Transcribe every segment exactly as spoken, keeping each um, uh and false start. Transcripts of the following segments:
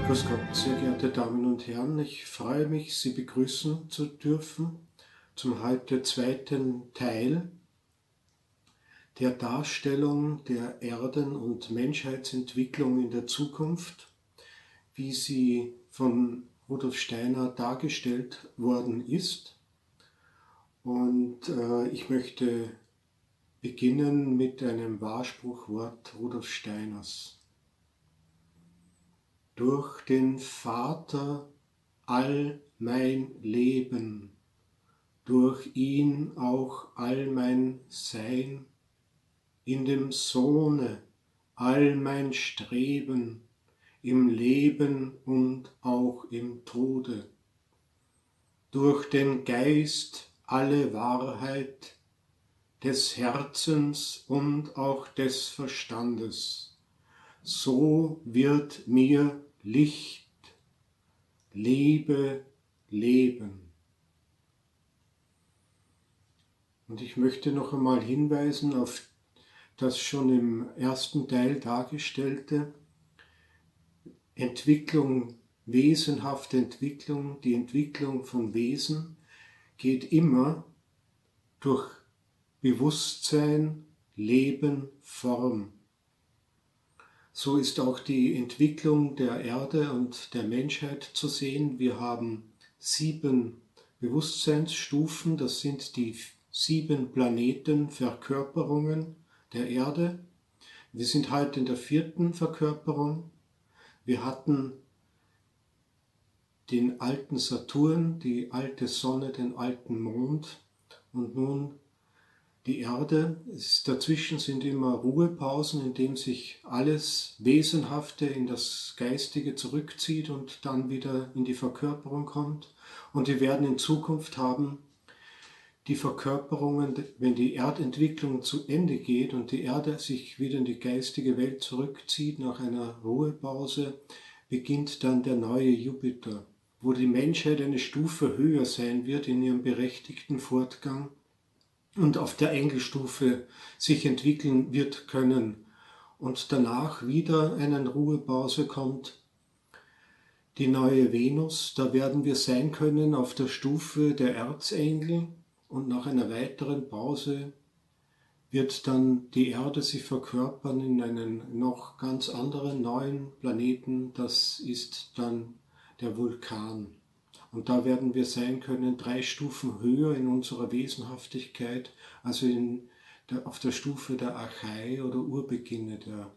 Grüß Gott, sehr geehrte Damen und Herren, ich freue mich, Sie begrüßen zu dürfen zum heute zweiten Teil der Darstellung der Erden- und Menschheitsentwicklung in der Zukunft, wie sie von Rudolf Steiner dargestellt worden ist. Und äh, ich möchte beginnen mit einem Wahrspruchwort Rudolf Steiners. Durch den Vater all mein Leben, durch ihn auch all mein Sein, in dem Sohne all mein Streben, im Leben und auch im Tode. Durch den Geist alle Wahrheit des Herzens und auch des Verstandes, so wird mir Licht, Liebe, Leben. Und ich möchte noch einmal hinweisen auf das schon im ersten Teil dargestellte Entwicklung, wesenhafte Entwicklung, die Entwicklung von Wesen geht immer durch Bewusstsein, Leben, Form. So ist auch die Entwicklung der Erde und der Menschheit zu sehen. Wir haben sieben Bewusstseinsstufen, das sind die sieben Planetenverkörperungen der Erde. Wir sind heute in der vierten Verkörperung. Wir hatten den alten Saturn, die alte Sonne, den alten Mond und nun die Erde. Dazwischen sind immer Ruhepausen, in denen sich alles Wesenhafte in das Geistige zurückzieht und dann wieder in die Verkörperung kommt. Und wir werden in Zukunft haben die Verkörperungen, wenn die Erdentwicklung zu Ende geht und die Erde sich wieder in die geistige Welt zurückzieht nach einer Ruhepause, beginnt dann der neue Jupiter, wo die Menschheit eine Stufe höher sein wird in ihrem berechtigten Fortgang und auf der Engelstufe sich entwickeln wird können und danach wieder eine Ruhepause kommt. Die neue Venus, da werden wir sein können auf der Stufe der Erzengel und nach einer weiteren Pause wird dann die Erde sich verkörpern in einen noch ganz anderen neuen Planeten, das ist dann der Vulkan. Und da werden wir sein können, drei Stufen höher in unserer Wesenhaftigkeit, also in der, auf der Stufe der Archai oder Urbeginne, der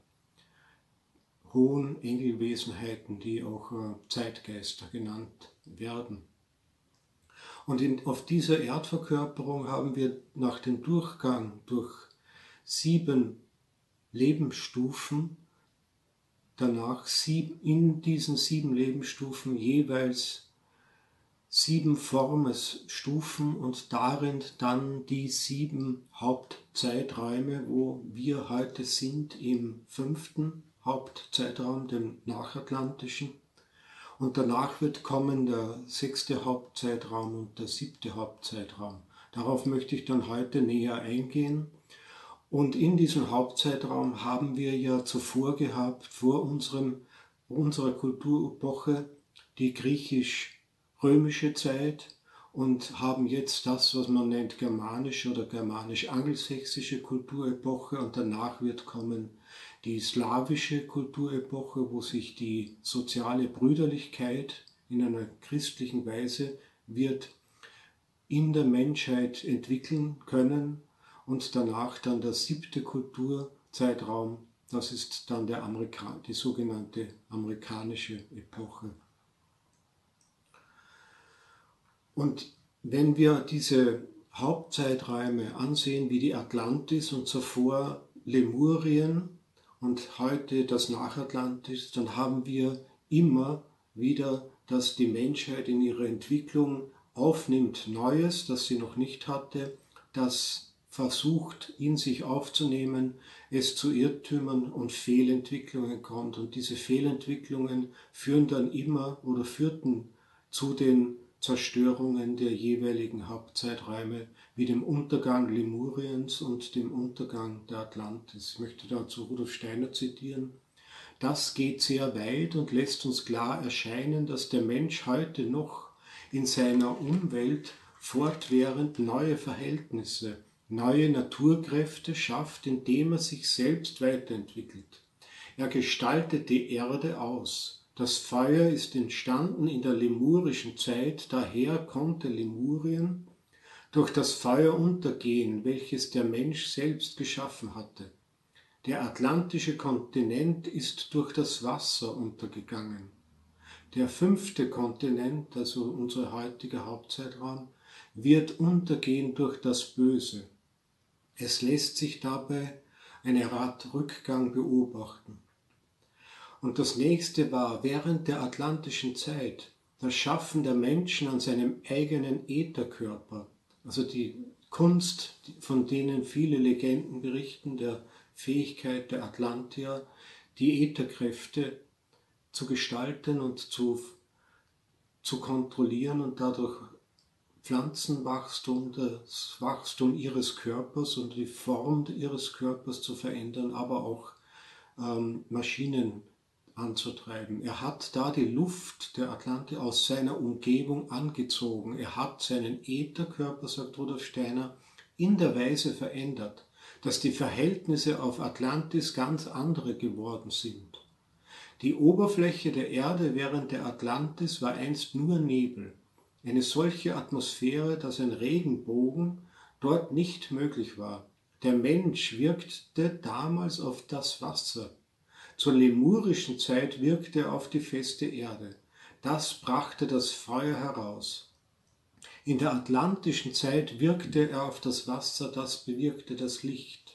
hohen Engelwesenheiten, die auch äh, Zeitgeister genannt werden. Und in, auf dieser Erdverkörperung haben wir nach dem Durchgang durch sieben Lebensstufen, danach sieben, in diesen sieben Lebensstufen jeweils sieben Formesstufen und darin dann die sieben Hauptzeiträume, wo wir heute sind im fünften Hauptzeitraum, dem nachatlantischen. Und danach wird kommen der sechste Hauptzeitraum und der siebte Hauptzeitraum. Darauf möchte ich dann heute näher eingehen. Und in diesem Hauptzeitraum haben wir ja zuvor gehabt, vor unserem, unserer Kulturepoche, die griechisch-römische Zeit und haben jetzt das, was man nennt germanische oder germanisch-angelsächsische Kulturepoche und danach wird kommen die slawische Kulturepoche, wo sich die soziale Brüderlichkeit in einer christlichen Weise wird in der Menschheit entwickeln können und danach dann der siebte Kulturzeitraum, das ist dann der Amerika die sogenannte amerikanische Epoche. Und wenn wir diese Hauptzeiträume ansehen, wie die Atlantis und zuvor Lemurien und heute das Nachatlantis, dann haben wir immer wieder, dass die Menschheit in ihrer Entwicklung aufnimmt Neues, das sie noch nicht hatte, das versucht in sich aufzunehmen, es zu Irrtümern und Fehlentwicklungen kommt. Und diese Fehlentwicklungen führen dann immer oder führten zu den Zerstörungen der jeweiligen Hauptzeiträume, wie dem Untergang Lemuriens und dem Untergang der Atlantis. Ich möchte dazu Rudolf Steiner zitieren. Das geht sehr weit und lässt uns klar erscheinen, dass der Mensch heute noch in seiner Umwelt fortwährend neue Verhältnisse, neue Naturkräfte schafft, indem er sich selbst weiterentwickelt. Er gestaltet die Erde aus. Das Feuer ist entstanden in der lemurischen Zeit, daher konnte Lemurien durch das Feuer untergehen, welches der Mensch selbst geschaffen hatte. Der atlantische Kontinent ist durch das Wasser untergegangen. Der fünfte Kontinent, also unser heutiger Hauptzeitraum, wird untergehen durch das Böse. Es lässt sich dabei eine Art Rückgang beobachten. Und das nächste war während der atlantischen Zeit das Schaffen der Menschen an seinem eigenen Ätherkörper, also die Kunst, von denen viele Legenden berichten, der Fähigkeit der Atlantier, die Ätherkräfte zu gestalten und zu, zu kontrollieren und dadurch Pflanzenwachstum, das Wachstum ihres Körpers und die Form ihres Körpers zu verändern, aber auch ähm, Maschinen anzutreiben. Er hat da die Luft der Atlantier aus seiner Umgebung angezogen. Er hat seinen Ätherkörper, sagt Rudolf Steiner, in der Weise verändert, dass die Verhältnisse auf Atlantis ganz andere geworden sind. Die Oberfläche der Erde während der Atlantis war einst nur Nebel. Eine solche Atmosphäre, dass ein Regenbogen dort nicht möglich war. Der Mensch wirkte damals auf das Wasser. Zur lemurischen Zeit wirkte er auf die feste Erde. Das brachte das Feuer heraus. In der atlantischen Zeit wirkte er auf das Wasser, das bewirkte das Licht.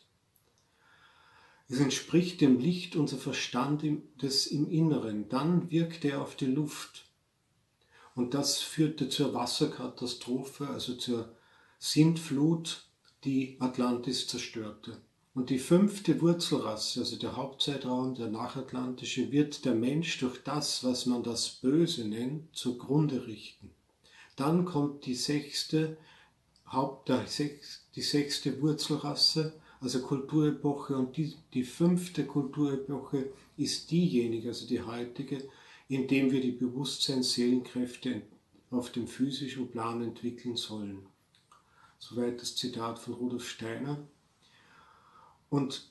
Es entspricht dem Licht unser Verstand im, des, im Inneren. Dann wirkte er auf die Luft. Und das führte zur Wasserkatastrophe, also zur Sintflut, die Atlantis zerstörte. Und die fünfte Wurzelrasse, also der Hauptzeitraum, der nachatlantische, wird der Mensch durch das, was man das Böse nennt, zugrunde richten. Dann kommt die sechste, Haupt, die sechste Wurzelrasse, also Kulturepoche, und die, die fünfte Kulturepoche ist diejenige, also die heutige, in dem wir die Bewusstseins-Seelenkräfte auf dem physischen Plan entwickeln sollen. Soweit das Zitat von Rudolf Steiner. Und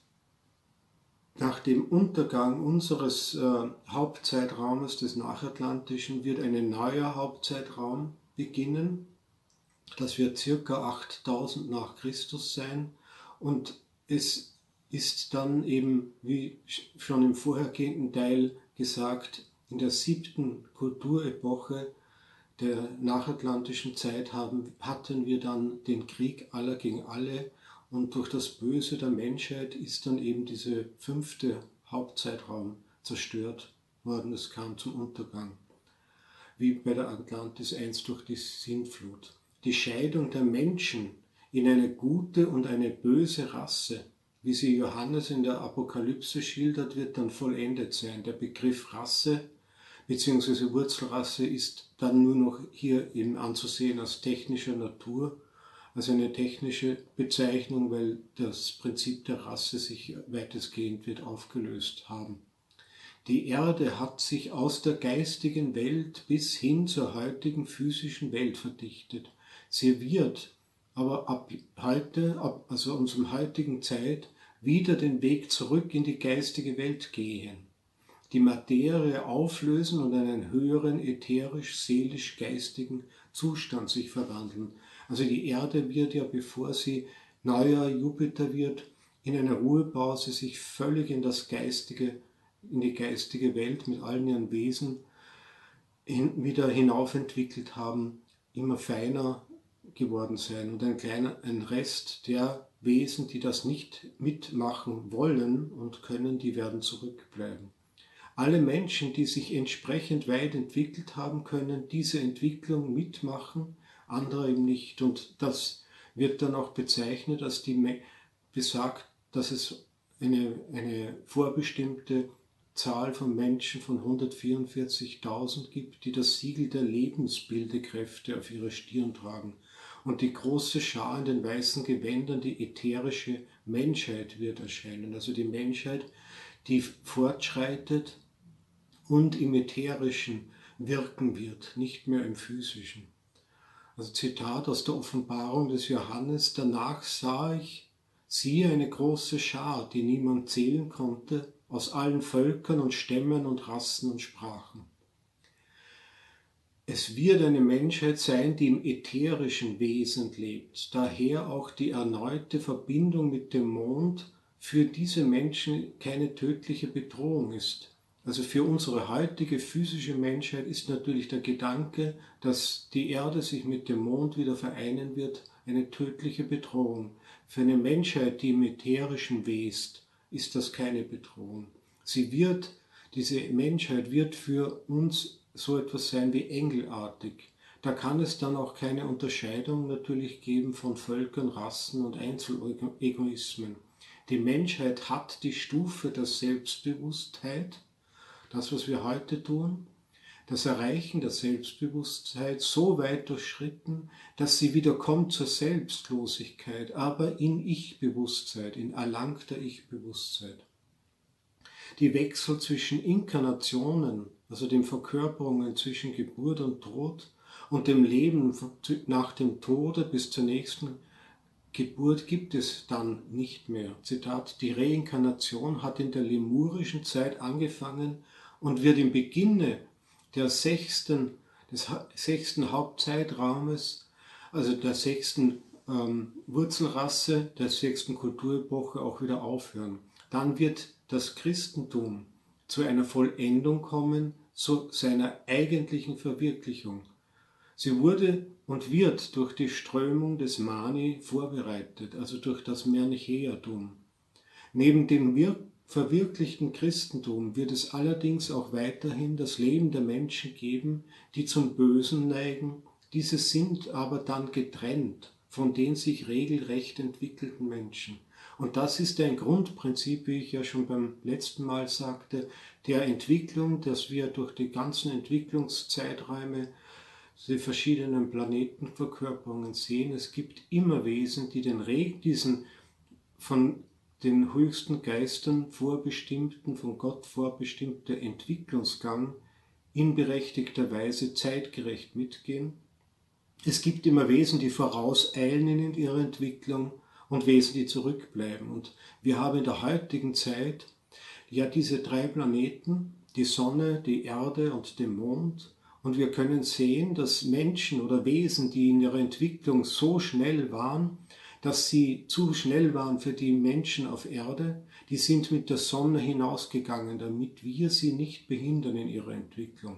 nach dem Untergang unseres äh, Hauptzeitraumes, des Nachatlantischen, wird ein neuer Hauptzeitraum beginnen. Das wird circa achttausend nach Christus sein. Und es ist dann eben, wie schon im vorhergehenden Teil gesagt, in der siebten Kulturepoche der nachatlantischen Zeit haben, hatten wir dann den Krieg aller gegen alle. Und durch das Böse der Menschheit ist dann eben dieser fünfte Hauptzeitraum zerstört worden. Es kam zum Untergang, wie bei der Atlantis einst durch die Sintflut. Die Scheidung der Menschen in eine gute und eine böse Rasse, wie sie Johannes in der Apokalypse schildert, wird dann vollendet sein. Der Begriff Rasse bzw. Wurzelrasse ist dann nur noch hier eben anzusehen als technischer Natur, also eine technische Bezeichnung, weil das Prinzip der Rasse sich weitestgehend wird aufgelöst haben. Die Erde hat sich aus der geistigen Welt bis hin zur heutigen physischen Welt verdichtet. Sie wird aber ab heute, ab also unserer heutigen Zeit, wieder den Weg zurück in die geistige Welt gehen. Die Materie auflösen und in einen höheren ätherisch-seelisch-geistigen Zustand sich verwandeln. Also die Erde wird ja, bevor sie neuer Jupiter wird, in einer Ruhepause sich völlig in das geistige, in die geistige Welt mit allen ihren Wesen hin, wieder hinaufentwickelt haben, immer feiner geworden sein. Und ein kleiner, ein Rest der Wesen, die das nicht mitmachen wollen und können, die werden zurückbleiben. Alle Menschen, die sich entsprechend weit entwickelt haben, können diese Entwicklung mitmachen, andere eben nicht. Und das wird dann auch bezeichnet, als die besagt, dass es eine, eine vorbestimmte Zahl von Menschen von hundertvierundvierzigtausend gibt, die das Siegel der Lebensbildekräfte auf ihrer Stirn tragen. Und die große Schar in den weißen Gewändern, die ätherische Menschheit, wird erscheinen. Also die Menschheit, die fortschreitet und im Ätherischen wirken wird, nicht mehr im Physischen. Also Zitat aus der Offenbarung des Johannes: Danach sah ich, siehe, eine große Schar, die niemand zählen konnte, aus allen Völkern und Stämmen und Rassen und Sprachen. Es wird eine Menschheit sein, die im ätherischen Wesen lebt, daher auch die erneute Verbindung mit dem Mond für diese Menschen keine tödliche Bedrohung ist. Also für unsere heutige physische Menschheit ist natürlich der Gedanke, dass die Erde sich mit dem Mond wieder vereinen wird, eine tödliche Bedrohung. Für eine Menschheit, die im Ätherischen west, ist das keine Bedrohung. Sie wird, diese Menschheit wird für uns so etwas sein wie engelartig. Da kann es dann auch keine Unterscheidung natürlich geben von Völkern, Rassen und Einzelegoismen. Die Menschheit hat die Stufe der Selbstbewusstheit, das, was wir heute tun, das Erreichen der Selbstbewusstheit so weit durchschritten, dass sie wieder kommt zur Selbstlosigkeit, aber in Ich-Bewusstheit, in erlangter Ich-Bewusstheit. Die Wechsel zwischen Inkarnationen, also den Verkörperungen zwischen Geburt und Tod und dem Leben nach dem Tode bis zur nächsten Geburt gibt es dann nicht mehr. Zitat: Die Reinkarnation hat in der lemurischen Zeit angefangen und wird im Beginne der sechsten, des sechsten Hauptzeitraumes, also der sechsten ähm, Wurzelrasse, der sechsten Kulturepoche auch wieder aufhören. Dann wird das Christentum zu einer Vollendung kommen, zu seiner eigentlichen Verwirklichung. Sie wurde und wird durch die Strömung des Mani vorbereitet, also durch das Manichäertum. Neben dem verwirklichten Christentum wird es allerdings auch weiterhin das Leben der Menschen geben, die zum Bösen neigen. Diese sind aber dann getrennt von den sich regelrecht entwickelten Menschen. Und das ist ein Grundprinzip, wie ich ja schon beim letzten Mal sagte, der Entwicklung, dass wir durch die ganzen Entwicklungszeiträume die verschiedenen Planetenverkörperungen sehen. Es gibt immer Wesen, die den Reg, diesen von den höchsten Geistern vorbestimmten, von Gott vorbestimmten Entwicklungsgang in berechtigter Weise zeitgerecht mitgehen. Es gibt immer Wesen, die vorauseilen in ihrer Entwicklung und Wesen, die zurückbleiben. Und wir haben in der heutigen Zeit ja diese drei Planeten, die Sonne, die Erde und den Mond. Und wir können sehen, dass Menschen oder Wesen, die in ihrer Entwicklung so schnell waren, dass sie zu schnell waren für die Menschen auf Erde, die sind mit der Sonne hinausgegangen, damit wir sie nicht behindern in ihrer Entwicklung.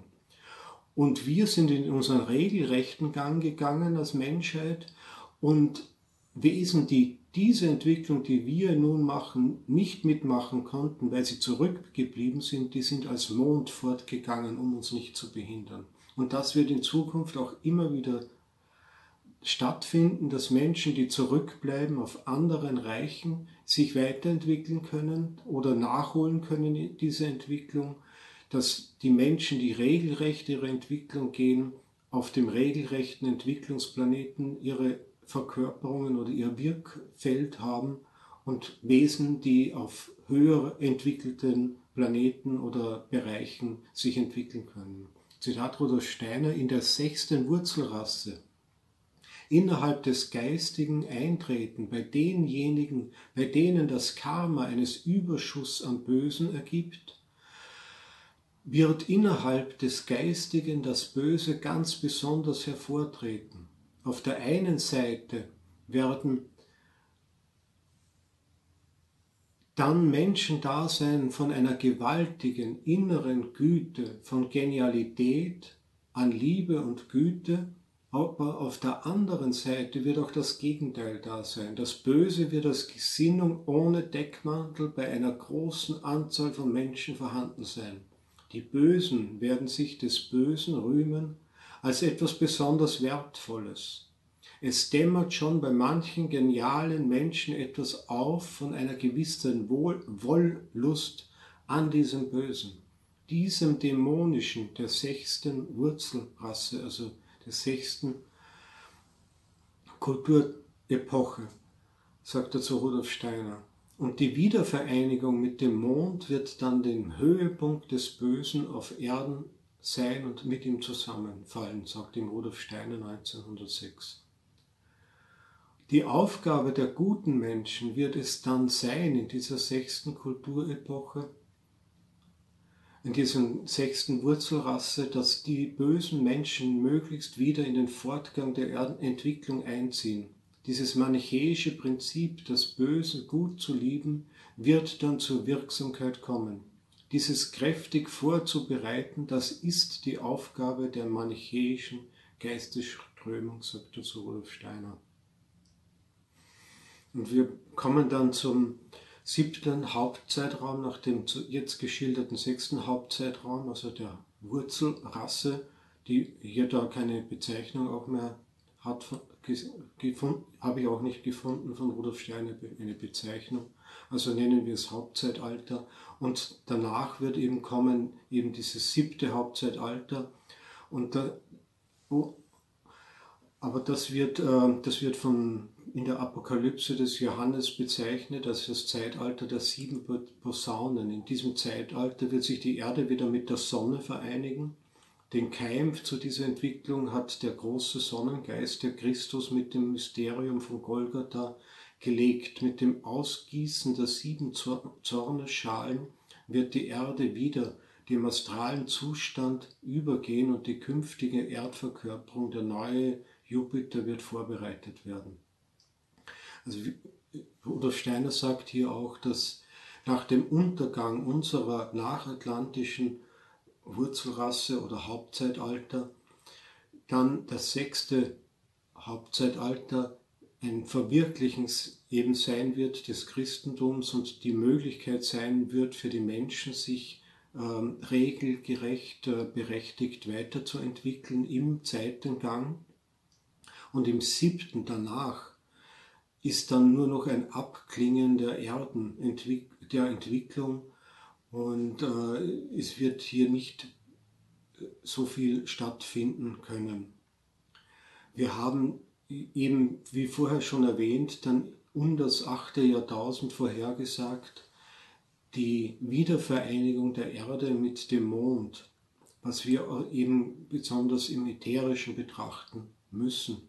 Und wir sind in unseren regelrechten Gang gegangen als Menschheit und Wesen, die diese Entwicklung, die wir nun machen, nicht mitmachen konnten, weil sie zurückgeblieben sind, die sind als Mond fortgegangen, um uns nicht zu behindern. Und das wird in Zukunft auch immer wieder stattfinden, dass Menschen, die zurückbleiben auf anderen Reichen, sich weiterentwickeln können oder nachholen können diese Entwicklung, dass die Menschen, die regelrecht ihre Entwicklung gehen, auf dem regelrechten Entwicklungsplaneten ihre Verkörperungen oder ihr Wirkfeld haben und Wesen, die auf höher entwickelten Planeten oder Bereichen sich entwickeln können. Zitat Rudolf Steiner: In der sechsten Wurzelrasse, innerhalb des geistigen Eintreten, bei denjenigen, bei denen das Karma eines Überschusses an Bösen ergibt, wird innerhalb des Geistigen das Böse ganz besonders hervortreten. Auf der einen Seite werden dann Menschen da sein von einer gewaltigen inneren Güte, von Genialität, an Liebe und Güte, aber auf der anderen Seite wird auch das Gegenteil da sein. Das Böse wird als Gesinnung ohne Deckmantel bei einer großen Anzahl von Menschen vorhanden sein. Die Bösen werden sich des Bösen rühmen als etwas besonders Wertvolles. Es dämmert schon bei manchen genialen Menschen etwas auf von einer gewissen Wohl- Wollust an diesem Bösen, diesem Dämonischen der sechsten Wurzelrasse, also der sechsten Kulturepoche, sagt er zu Rudolf Steiner. Und die Wiedervereinigung mit dem Mond wird dann den Höhepunkt des Bösen auf Erden sein und mit ihm zusammenfallen, sagt ihm Rudolf Steiner neunzehnhundertsechs. Die Aufgabe der guten Menschen wird es dann sein, in dieser sechsten Kulturepoche, in diesem sechsten Wurzelrasse, dass die bösen Menschen möglichst wieder in den Fortgang der Entwicklung einziehen. Dieses manichäische Prinzip, das Böse gut zu lieben, wird dann zur Wirksamkeit kommen. Dieses kräftig vorzubereiten, das ist die Aufgabe der manichäischen Geistesströmung, sagt dazu Rudolf Steiner. Und wir kommen dann zum siebten Hauptzeitraum, nach dem jetzt geschilderten sechsten Hauptzeitraum, also der Wurzelrasse, die hier da keine Bezeichnung auch mehr hat, gefunden, habe ich auch nicht gefunden von Rudolf Steiner eine Bezeichnung. Also nennen wir es Hauptzeitalter. Und danach wird eben kommen eben dieses siebte Hauptzeitalter. Und da, oh, aber das wird, äh, das wird von in der Apokalypse des Johannes bezeichnet als das Zeitalter der sieben Posaunen. In diesem Zeitalter wird sich die Erde wieder mit der Sonne vereinigen. Den Keim zu dieser Entwicklung hat der große Sonnengeist, der Christus mit dem Mysterium von Golgatha gelegt. Mit dem Ausgießen der sieben Zornesschalen wird die Erde wieder dem astralen Zustand übergehen und die künftige Erdverkörperung, der neue Jupiter, wird vorbereitet werden. Also Rudolf Steiner sagt hier auch, dass nach dem Untergang unserer nachatlantischen Wurzelrasse oder Hauptzeitalter dann das sechste Hauptzeitalter ein Verwirklichen eben sein wird des Christentums und die Möglichkeit sein wird für die Menschen, sich ähm, regelgerecht, äh, berechtigt weiterzuentwickeln im Zeitengang. Und im siebten danach ist dann nur noch ein Abklingen der Erden, der Entwicklung, und äh, es wird hier nicht so viel stattfinden können. Wir haben eben, wie vorher schon erwähnt, dann um das achte Jahrtausend vorhergesagt, die Wiedervereinigung der Erde mit dem Mond, was wir eben besonders im Ätherischen betrachten müssen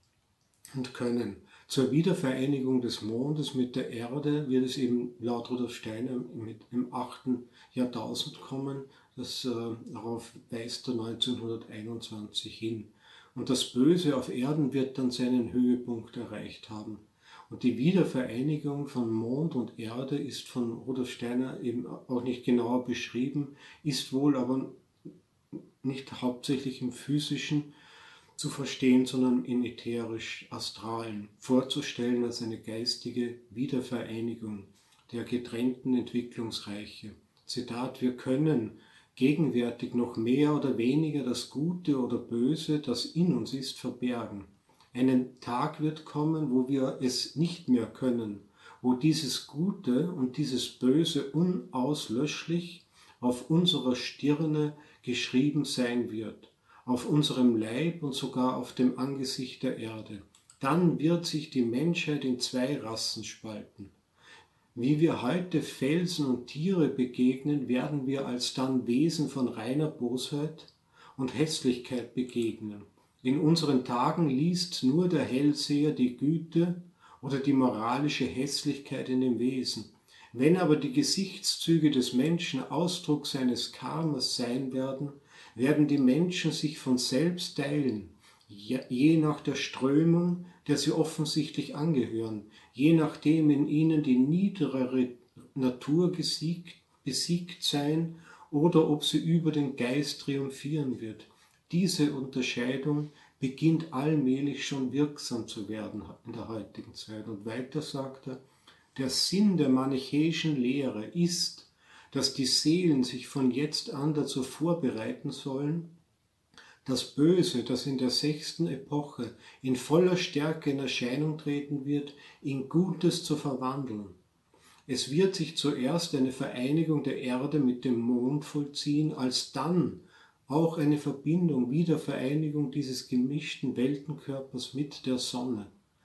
und können. Zur Wiedervereinigung des Mondes mit der Erde wird es eben laut Rudolf Steiner mit im achten Jahrtausend kommen. Das, äh, darauf weist er neunzehnhunderteinundzwanzig hin. Und das Böse auf Erden wird dann seinen Höhepunkt erreicht haben. Und die Wiedervereinigung von Mond und Erde ist von Rudolf Steiner eben auch nicht genauer beschrieben, ist wohl aber nicht hauptsächlich im Physischen zu verstehen, sondern in ätherisch-astralen, vorzustellen als eine geistige Wiedervereinigung der getrennten Entwicklungsreiche. Zitat: Wir können gegenwärtig noch mehr oder weniger das Gute oder Böse, das in uns ist, verbergen. Einen Tag wird kommen, wo wir es nicht mehr können, wo dieses Gute und dieses Böse unauslöschlich auf unserer Stirne geschrieben sein wird, auf unserem Leib und sogar auf dem Angesicht der Erde. Dann wird sich die Menschheit in zwei Rassen spalten. Wie wir heute Felsen und Tiere begegnen, werden wir alsdann Wesen von reiner Bosheit und Hässlichkeit begegnen. In unseren Tagen liest nur der Hellseher die Güte oder die moralische Hässlichkeit in dem Wesen. Wenn aber die Gesichtszüge des Menschen Ausdruck seines Karmas sein werden, werden die Menschen sich von selbst teilen, je nach der Strömung, der sie offensichtlich angehören, je nachdem in ihnen die niedrigere Natur gesiegt, besiegt sein oder ob sie über den Geist triumphieren wird. Diese Unterscheidung beginnt allmählich schon wirksam zu werden in der heutigen Zeit. Und weiter sagt er, der Sinn der manichäischen Lehre ist, dass die Seelen sich von jetzt an dazu vorbereiten sollen, das Böse, das in der sechsten Epoche in voller Stärke in Erscheinung treten wird, in Gutes zu verwandeln. Es wird sich zuerst eine Vereinigung der Erde mit dem Mond vollziehen, alsdann auch eine Verbindung, Wiedervereinigung dieses gemischten Weltenkörpers mit der Sonne.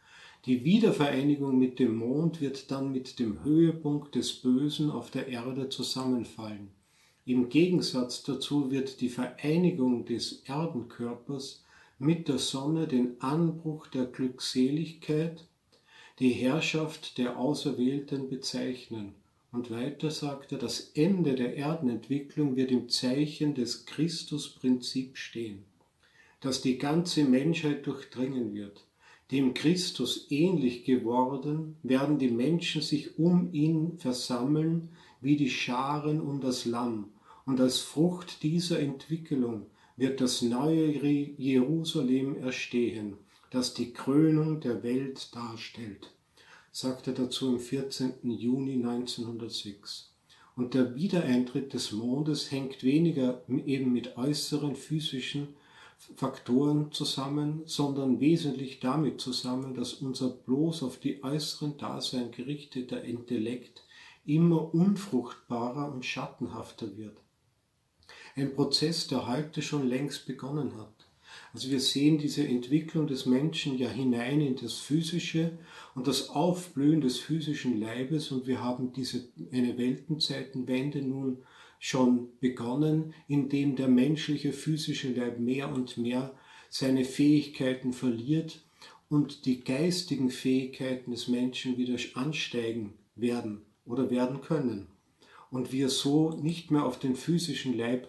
Die Wiedervereinigung mit dem Mond wird dann mit dem Höhepunkt des Bösen auf der Erde zusammenfallen. Im Gegensatz dazu wird die Vereinigung des Erdenkörpers mit der Sonne den Anbruch der Glückseligkeit, die Herrschaft der Auserwählten bezeichnen. Und weiter sagt er, das Ende der Erdenentwicklung wird im Zeichen des Christusprinzips stehen, das die ganze Menschheit durchdringen wird. Dem Christus ähnlich geworden, werden die Menschen sich um ihn versammeln wie die Scharen um das Lamm. Und als Frucht dieser Entwicklung wird das neue Jerusalem erstehen, das die Krönung der Welt darstellt, sagt er dazu am vierzehnten Juni neunzehnhundertsechs. Und der Wiedereintritt des Mondes hängt weniger eben mit äußeren physischen Faktoren zusammen, sondern wesentlich damit zusammen, dass unser bloß auf die äußeren Dasein gerichteter Intellekt immer unfruchtbarer und schattenhafter wird. Ein Prozess, der heute schon längst begonnen hat. Also wir sehen diese Entwicklung des Menschen ja hinein in das Physische und das Aufblühen des physischen Leibes, und wir haben diese eine Weltenzeitenwende nun schon begonnen, indem der menschliche physische Leib mehr und mehr seine Fähigkeiten verliert und die geistigen Fähigkeiten des Menschen wieder ansteigen werden oder werden können. Und wir so nicht mehr auf den physischen Leib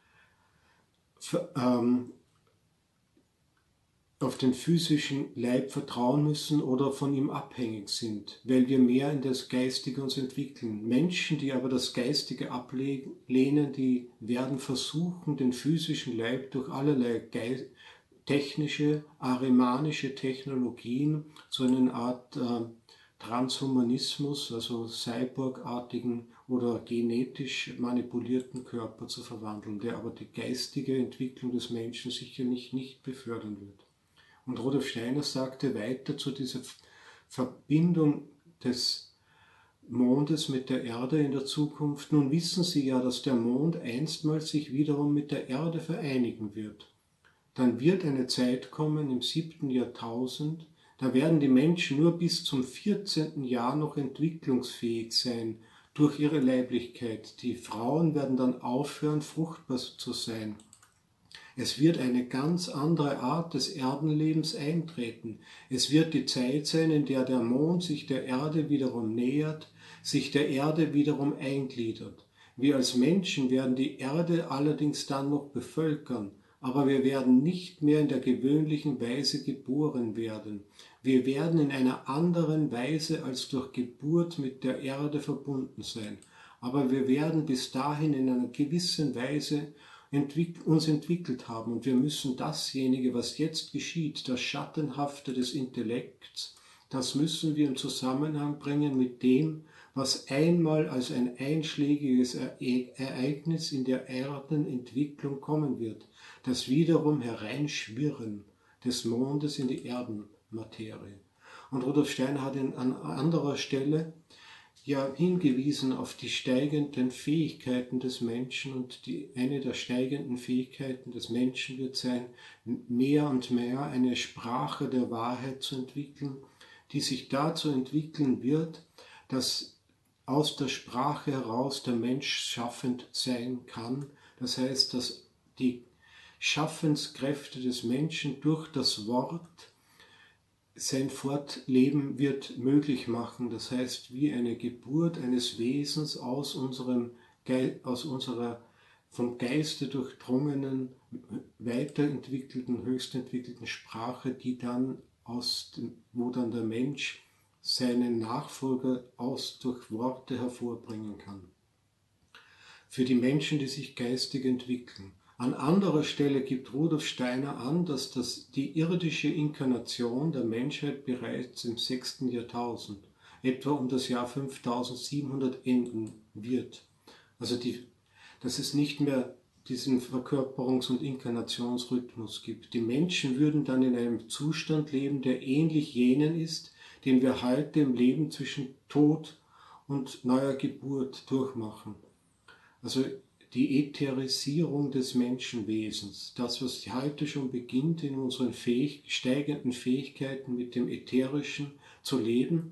ähm, auf den physischen Leib vertrauen müssen oder von ihm abhängig sind, weil wir mehr in das Geistige uns entwickeln. Menschen, die aber das Geistige ablehnen, die werden versuchen, den physischen Leib durch allerlei technische, arimanische Technologien zu einer Art äh, Transhumanismus, also Cyborg-artigen oder genetisch manipulierten Körper zu verwandeln, der aber die geistige Entwicklung des Menschen sicherlich nicht befördern wird. Und Rudolf Steiner sagte weiter zu dieser Verbindung des Mondes mit der Erde in der Zukunft: Nun wissen Sie ja, dass der Mond einstmals sich wiederum mit der Erde vereinigen wird. Dann wird eine Zeit kommen im siebten Jahrtausend, da werden die Menschen nur bis zum vierzehnten Jahr noch entwicklungsfähig sein durch ihre Leiblichkeit. Die Frauen werden dann aufhören, fruchtbar zu sein. Es wird eine ganz andere Art des Erdenlebens eintreten. Es wird die Zeit sein, in der der Mond sich der Erde wiederum nähert, sich der Erde wiederum eingliedert. Wir als Menschen werden die Erde allerdings dann noch bevölkern, aber wir werden nicht mehr in der gewöhnlichen Weise geboren werden. Wir werden in einer anderen Weise als durch Geburt mit der Erde verbunden sein. Aber wir werden bis dahin in einer gewissen Weise uns entwickelt haben, und wir müssen dasjenige, was jetzt geschieht, das Schattenhafte des Intellekts, das müssen wir in Zusammenhang bringen mit dem, was einmal als ein einschlägiges Ereignis in der Erdenentwicklung kommen wird, das wiederum Hereinschwirren des Mondes in die Erdenmaterie. Und Rudolf Steiner hat an anderer Stelle ja hingewiesen auf die steigenden Fähigkeiten des Menschen, und die, eine der steigenden Fähigkeiten des Menschen wird sein, mehr und mehr eine Sprache der Wahrheit zu entwickeln, die sich dazu entwickeln wird, dass aus der Sprache heraus der Mensch schaffend sein kann. Das heißt, dass die Schaffenskräfte des Menschen durch das Wort sein Fortleben wird möglich machen. Das heißt, wie eine Geburt eines Wesens aus, unserem Ge aus unserer vom Geiste durchdrungenen, weiterentwickelten, höchstentwickelten Sprache, die dann aus dem, wo dann der Mensch seinen Nachfolger aus durch Worte hervorbringen kann. Für die Menschen, die sich geistig entwickeln. An anderer Stelle gibt Rudolf Steiner an, dass das, die irdische Inkarnation der Menschheit bereits im sechsten Jahrtausend, etwa um das Jahr fünftausendsiebenhundert, enden wird. Also die, dass es nicht mehr diesen Verkörperungs- und Inkarnationsrhythmus gibt. Die Menschen würden dann in einem Zustand leben, der ähnlich jenen ist, den wir heute im Leben zwischen Tod und neuer Geburt durchmachen. Also die Ätherisierung des Menschenwesens, das, was heute schon beginnt, in unseren fähig, steigenden Fähigkeiten mit dem Ätherischen zu leben.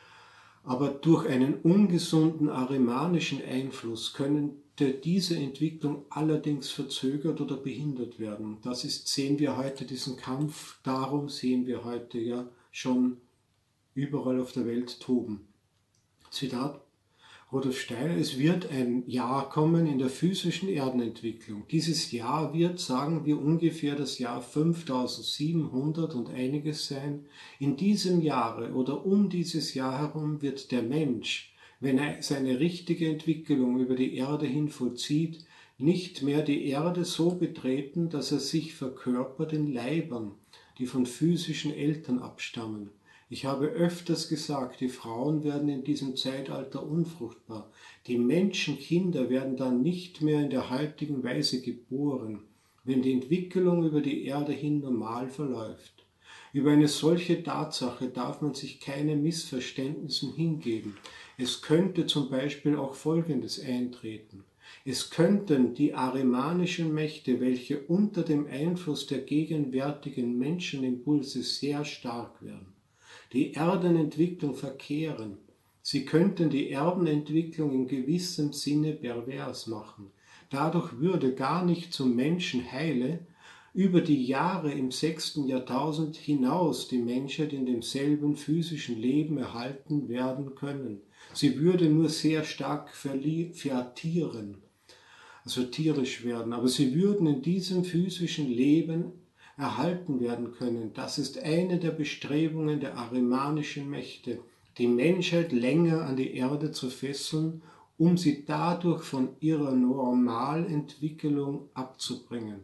Aber durch einen ungesunden arimanischen Einfluss könnte diese Entwicklung allerdings verzögert oder behindert werden. Das ist, sehen wir heute diesen Kampf, darum sehen wir heute ja schon überall auf der Welt toben. Zitat Rudolf Steiner: Es wird ein Jahr kommen in der physischen Erdenentwicklung. Dieses Jahr wird, sagen wir, ungefähr das Jahr fünftausendsiebenhundert und einiges sein. In diesem Jahre oder um dieses Jahr herum wird der Mensch, wenn er seine richtige Entwicklung über die Erde hin vollzieht, nicht mehr die Erde so betreten, dass er sich verkörpert in Leibern, die von physischen Eltern abstammen. Ich habe öfters gesagt, die Frauen werden in diesem Zeitalter unfruchtbar. Die Menschenkinder werden dann nicht mehr in der heutigen Weise geboren, wenn die Entwicklung über die Erde hin normal verläuft. Über eine solche Tatsache darf man sich keinen Missverständnissen hingeben. Es könnte zum Beispiel auch Folgendes eintreten. Es könnten die arimanischen Mächte, welche unter dem Einfluss der gegenwärtigen Menschenimpulse sehr stark werden, die Erdenentwicklung verkehren. Sie könnten die Erdenentwicklung in gewissem Sinne pervers machen. Dadurch würde gar nicht zum Menschen heile über die Jahre im sechsten Jahrtausend hinaus die Menschheit in demselben physischen Leben erhalten werden können. Sie würde nur sehr stark vertieren, also tierisch werden, aber sie würden in diesem physischen Leben erhalten werden können. Das ist eine der Bestrebungen der arimanischen Mächte, die Menschheit länger an die Erde zu fesseln, um sie dadurch von ihrer Normalentwicklung abzubringen.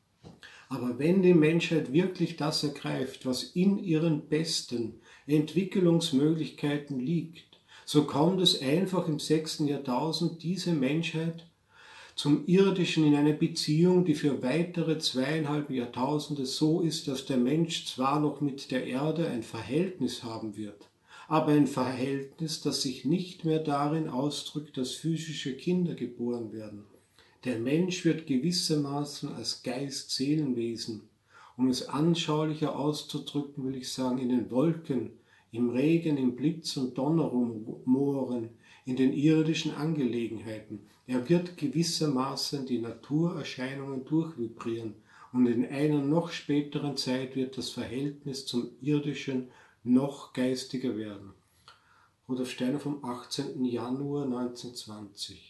Aber wenn die Menschheit wirklich das ergreift, was in ihren besten Entwicklungsmöglichkeiten liegt, so kommt es einfach im sechsten Jahrtausend, diese Menschheit zum Irdischen in eine Beziehung, die für weitere zweieinhalb Jahrtausende so ist, dass der Mensch zwar noch mit der Erde ein Verhältnis haben wird, aber ein Verhältnis, das sich nicht mehr darin ausdrückt, dass physische Kinder geboren werden. Der Mensch wird gewissermaßen als Geist-Seelenwesen, um es anschaulicher auszudrücken, will ich sagen, in den Wolken, im Regen, im Blitz und Donner rumoren, in den irdischen Angelegenheiten. Er wird gewissermaßen die Naturerscheinungen durchvibrieren und in einer noch späteren Zeit wird das Verhältnis zum Irdischen noch geistiger werden. Rudolf Steiner vom achtzehnten Januar neunzehnhundertzwanzig.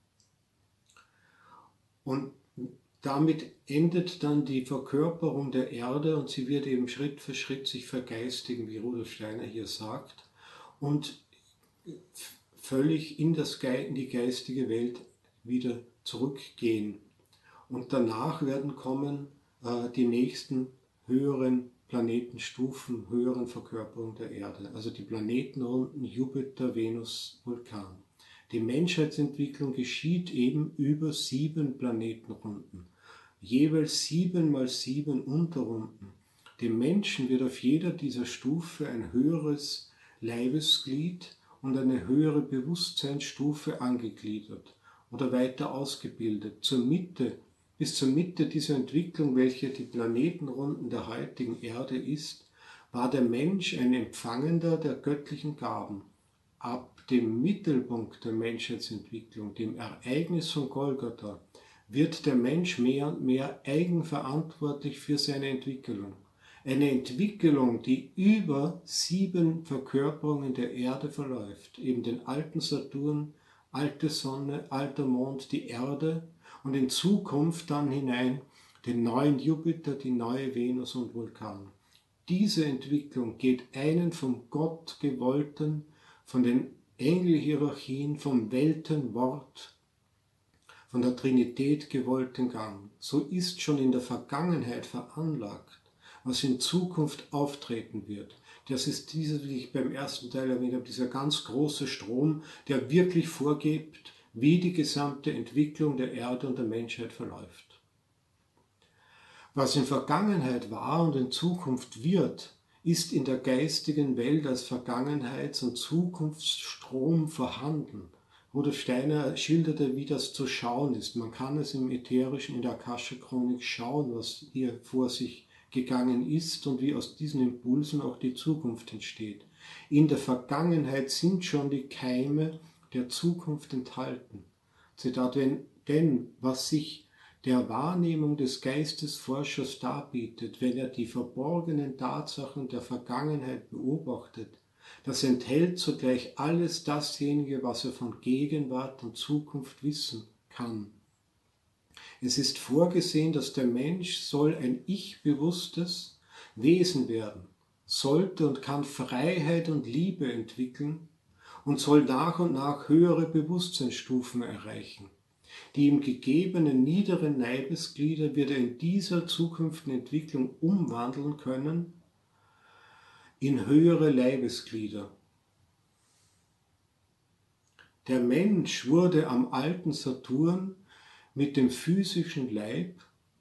Und damit endet dann die Verkörperung der Erde und sie wird eben Schritt für Schritt sich vergeistigen, wie Rudolf Steiner hier sagt, und völlig in, das, in die geistige Welt wieder zurückgehen. Und danach werden kommen äh, die nächsten höheren Planetenstufen, höheren Verkörperungen der Erde, also die Planetenrunden Jupiter, Venus, Vulkan. Die Menschheitsentwicklung geschieht eben über sieben Planetenrunden, jeweils sieben mal sieben Unterrunden. Dem Menschen wird auf jeder dieser Stufe ein höheres Leibesglied und eine höhere Bewusstseinsstufe angegliedert oder weiter ausgebildet. Zur Mitte, bis zur Mitte dieser Entwicklung, welche die Planetenrunden der heutigen Erde ist, war der Mensch ein Empfangender der göttlichen Gaben. Ab dem Mittelpunkt der Menschheitsentwicklung, dem Ereignis von Golgatha, wird der Mensch mehr und mehr eigenverantwortlich für seine Entwicklung. Eine Entwicklung, die über sieben Verkörperungen der Erde verläuft, eben den alten Saturn, alte Sonne, alter Mond, die Erde und in Zukunft dann hinein den neuen Jupiter, die neue Venus und Vulkan. Diese Entwicklung geht einen vom Gott gewollten, von den Engelhierarchien, vom Weltenwort, von der Trinität gewollten Gang. So ist schon in der Vergangenheit veranlagt, was in Zukunft auftreten wird. Das ist dieser, wie ich beim ersten Teil erwähnt habe, dieser ganz große Strom, der wirklich vorgibt, wie die gesamte Entwicklung der Erde und der Menschheit verläuft. Was in Vergangenheit war und in Zukunft wird, ist in der geistigen Welt als Vergangenheits- und Zukunftsstrom vorhanden. Rudolf Steiner schilderte, wie das zu schauen ist. Man kann es im Ätherischen, in der Akasha-Chronik schauen, was hier vor sich gegangen ist und wie aus diesen Impulsen auch die Zukunft entsteht. In der Vergangenheit sind schon die Keime der Zukunft enthalten. Zitat, wenn, denn was sich der Wahrnehmung des Geistesforschers darbietet, wenn er die verborgenen Tatsachen der Vergangenheit beobachtet, das enthält zugleich alles dasjenige, was er von Gegenwart und Zukunft wissen kann. Es ist vorgesehen, dass der Mensch soll ein ich-bewusstes Wesen werden, sollte und kann Freiheit und Liebe entwickeln und soll nach und nach höhere Bewusstseinsstufen erreichen. Die ihm gegebenen niederen Leibesglieder wird er in dieser zukünftigen Entwicklung umwandeln können in höhere Leibesglieder. Der Mensch wurde am alten Saturn mit dem physischen Leib,